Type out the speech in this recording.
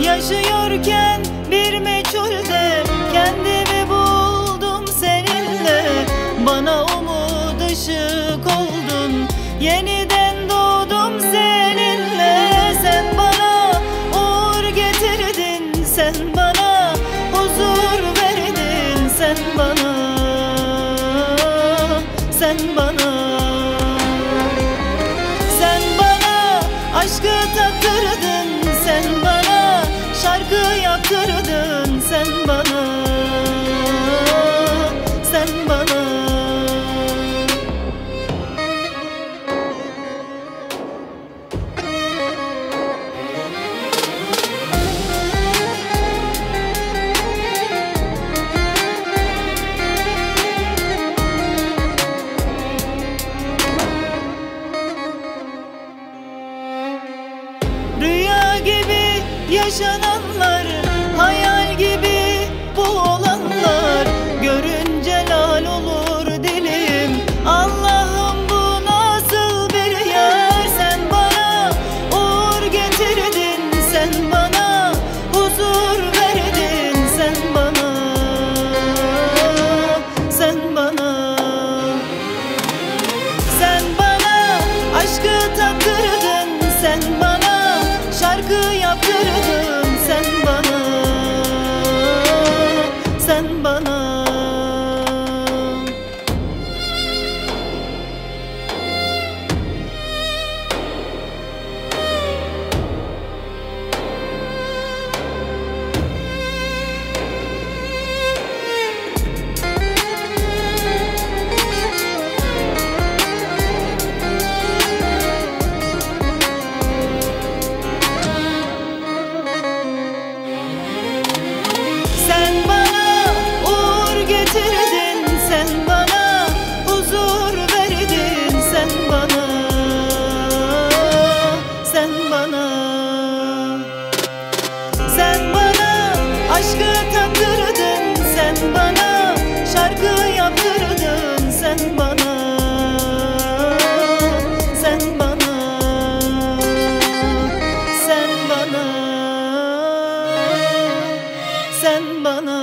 Yaşıyorken bir meçhulde kendimi buldum seninle. Bana umut ışık oldun, yeniden doğdum seninle. Sen bana uğur getirdin, sen bana huzur verdin. Sen bana, sen bana, sen bana aşkı tattırdın, sen bana şarkı yaptırdın. Sen bana, sen bana. Rüya gibi yaşananlar, hayal gibi bu olanlar, görünce lal olur dilim. Allah'ım bu nasıl bir yer? Sen bana uğur getirdin, sen bana huzur verdin. Sen bana, sen bana, sen bana aşkı tattırdın, sen bana şarkı yaptırdın. Sen bana, sen bana. Sen bana uğur getirdin, sen bana huzur verdin. Sen bana, sen bana, sen bana aşkı tattırdın, sen bana şarkı yaptırdın. Sen bana, sen bana, sen bana, sen bana.